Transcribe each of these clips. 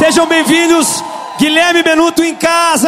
Sejam bem-vindos, Guilherme Benuto em casa!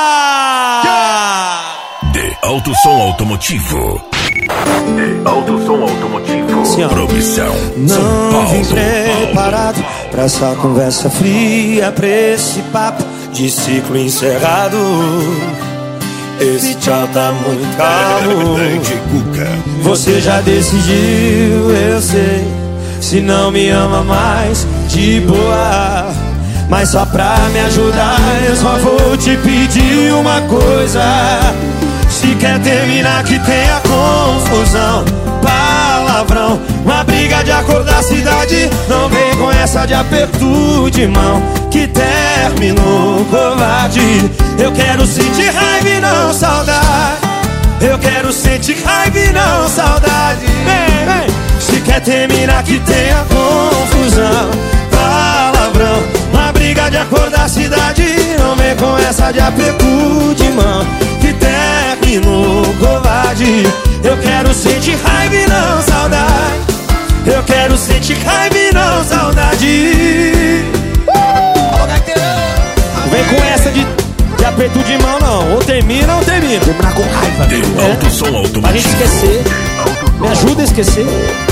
De Alto Som Automotivo. De Alto Som Automotivo. Senhora. Produção São Não Paulo. vim preparado pra essa conversa fria, pra esse papo de ciclo encerrado. Esse tchau tá muito calmo. Você já decidiu, eu sei. Se não me ama mais, de boa. Mas só pra me ajudar, eu só vou te pedir uma coisa. Se quer terminar, que tenha confusão, palavrão, uma briga de acordar a cidade. Não vem com essa de aperto de mão, que terminou covarde. Eu quero sentir raiva e não saudade. Eu quero sentir raiva e não saudade. Vem, vem. Se quer terminar, que tenha confusão, palavrão, uma briga de acordar a cidade. Não vem com essa de aperto de mão, que terminou covarde. Eu quero sentir raiva e não saudade. Eu quero sentir raiva e não saudade. Não vem com essa de aperto de mão não. Ou termina ou termina. Terminar com raiva. De Alto Som Automotivo. Pra gente esquecer. Me ajuda a esquecer.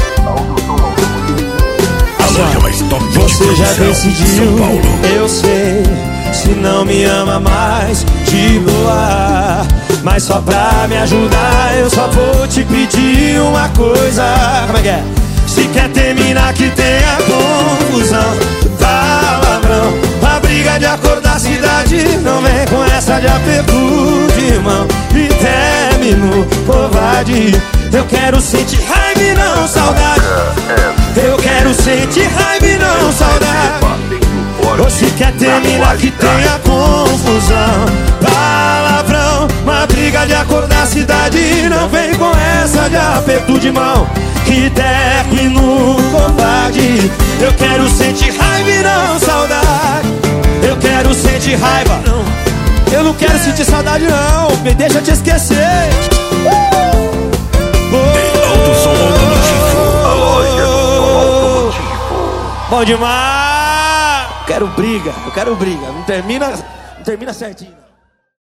A loja mais top de Você já produção, decidiu, São Paulo. eu sei. Se não me ama mais, de boa. Mas só pra me ajudar, eu só vou te pedir uma coisa. Como é que é? Se quer terminar, que tenha confusão, palavrão, a briga de acordar a cidade. Não vem com essa de aperto de mão, e término covarde. Eu quero sentir raiva e não saudade. Eu quero sentir raiva e não saudade. Ou se quer terminar, que tenha confusão, palavrão, uma briga de acordar a cidade. Não vem com essa de aperto de mão, que termino covarde. Eu quero sentir raiva e não saudade. Eu quero sentir raiva. Eu não quero sentir saudade não, me deixa te esquecer. Alto Som Automotivo. A loja do som automotivo. Bom demais. Eu quero briga. Não termina certinho.